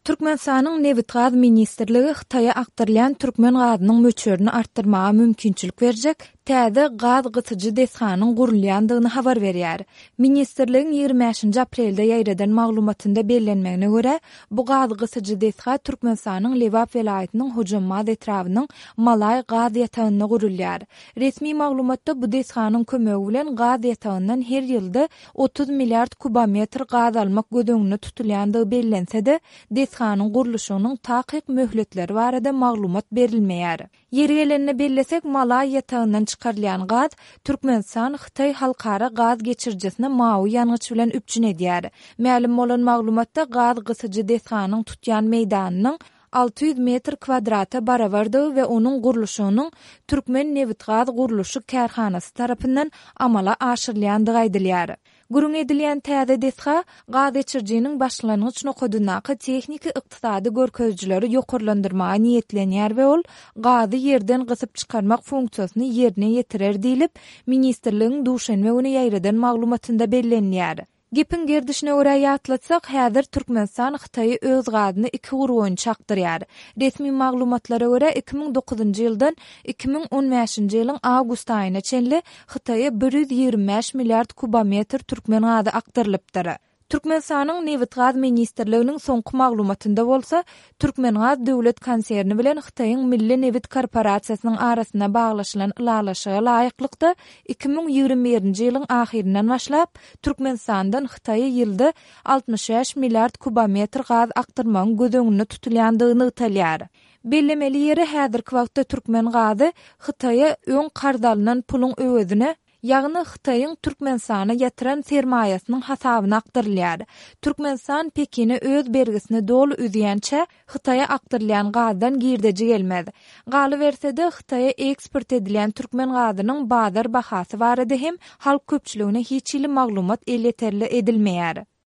Türkmenistanyň Newit gaz ministrligi Hytaýa aktarlayan türkmen gazynyň möçürini artdyrmaga mümkinçilik berjek täze gaz gysyjy desganyň gurulýandygyny habar berýär. Ministrligiň 25 aprelde ýaýradan maglumatynda bellenmegine görä, bu gaz gysyjy desga Türkmenistanyň Lewap welaýatynyň Hojamaz etrawynyň Malay gaz ýatagyna gurulýar. Resmi maglumatda bu desganyň kömegi bilen gaz ýatagyndan her ýylda 30 milliard kubometr gaz almak gödöňüne tutulýandygy bellense-de, desganyň guruluşynyň takyk möhletleri barada maglumat berilmeýär. Ýeri gelenine bellesek, Malay ýatagyndan çıkarılan gaz Türkmenistan Hytaý halkara gaz geçirjesine mawy ýangıç bilen üpçün edýär. Ma'lum bolan maglumatda gaz gysyjy desganyň tutýan meýdanynyň 600 metr kvadrata barabardygy we onuň guruluşynyň Türkmen Newit gaz guruluşy kärhanasy tarapyndan amala aşyrylýandygy aýdylýar. Gurun edilýän täze desga gaz geçirjiniň başlangyç nokodunaky tehnik ykdysady görkezjileri ýokarlandyrmaga niýetlenýär we ol gazy ýerden gysyp çykarmak funksiýasyny ýerine ýetirer diýilip, ministrligiň duşanbe güni ýaýradan maglumatynda bellenýär. Gepin gerdişine görä ýatlatsak, häzir Türkmenistan Hytaýy öz gazyny 2 gurgun çakdyrýar. Resmi maglumatlara görä 2009-njy ýyldan 2015-nji ýylyň awgust aýyna çenli Hytaýa 125 milliard kubometr türkmen gazy aktarylypdyr. Türkmenistanyň Newit gaz ministrliginiň soňky maglumatynda bolsa, Türkmen gaz döwlet konserni bilen Hytaýyň Milli Newit korporasiýasynyň arasyna baglaşylan ulalaşyga laýyklykda 2021-nji ýylyň ahyrynan başlap Türkmenistandan Hytaýa ýylda 65 milliard kubometr gaz aktarmagyň gödöňüne tutulýandygyny ýaýdylýar. Bellemeli ýeri häzirki wagtda türkmen gazy Hytaýa öň kardalynan puluň öwedine, ýagny Hytaýyň Türkmenistana ýatyran sermaýasynyň hasabyna aktarylýar. Türkmenistan Pekine öz bergisini dolu üzýänçe Hytaýa aktarylýan gazdan girdeji gelmez. Galy bersede Hytaýa eksport edilýän türkmen gazynyň bazar bahasy barada hem halk köpçüligine hiç ýyly maglumat elleterli edilmeýär.